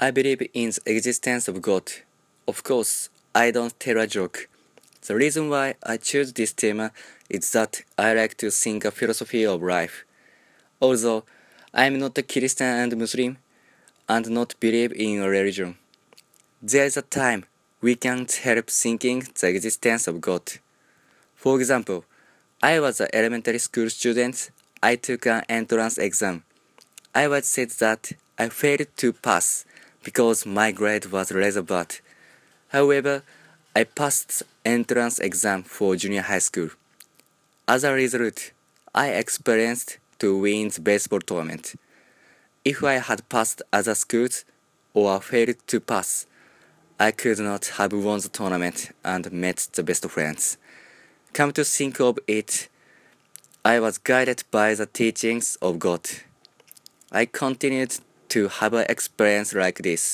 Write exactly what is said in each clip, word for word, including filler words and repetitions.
I believe in the existence of God. Of course, I don't tell a joke. The reason why I choose this theme is that I like to think a philosophy of life. Although I am not a Christian and Muslim, and not believe in a religion, there is a time we can't help thinking the existence of God. For example, I was an elementary school student. I took an entrance exam. I was said that I failed to pass because my grade was rather bad. However, I passed the entrance exam for junior high school. As a result, I experienced to win the baseball tournament. If I had passed other schools or failed to pass, I could not have won the tournament and met the best friends. Come to think of it, I was guided by the teachings of God. I continued to have an experience like this.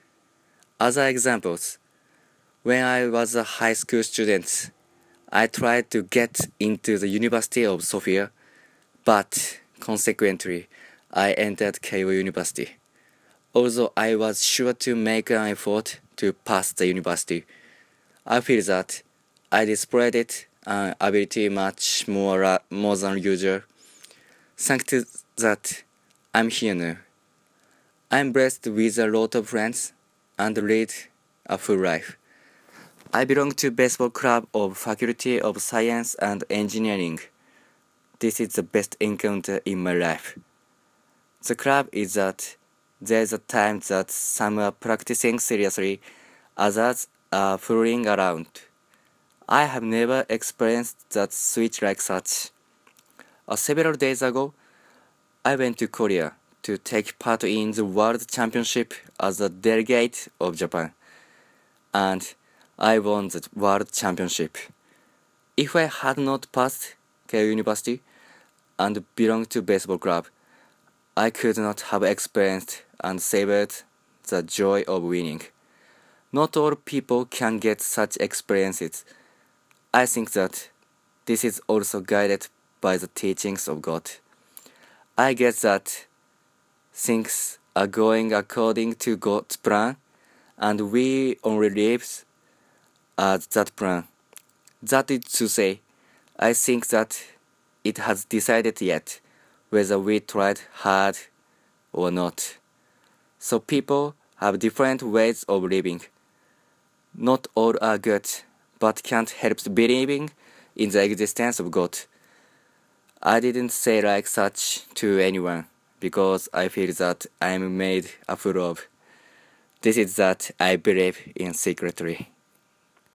Other examples, when I was a high school student, I tried to get into the University of Sofia, but consequently, I entered Keio University. Although I was sure to make an effort to pass the university, I feel that I displayed an ability much more, more than usual. Thanks to that, I'm here now. I'm blessed with a lot of friends and lead a full life. I belong to baseball club of Faculty of Science and Engineering. This is the best encounter in my life. The club is that there's a time that some are practicing seriously, others are fooling around. I have never experienced that switch like such. Uh, several days ago, I went to Korea to take part in the World Championship as a delegate of Japan, and I won the World Championship. If I had not passed Keio University and belonged to baseball club, I could not have experienced and savored the joy of winning. Not all people can get such experiences. I think that this is also guided by the teachings of God. I guess that things are going according to God's plan, and we only live as that plan. That is to say, I think that it has decided yet whether we tried hard or not. So people have different ways of living. Not all are good, but can't help believing in the existence of God. I didn't say like such to anyone because I feel that I'm made a fool of. This is that I believe in secretly.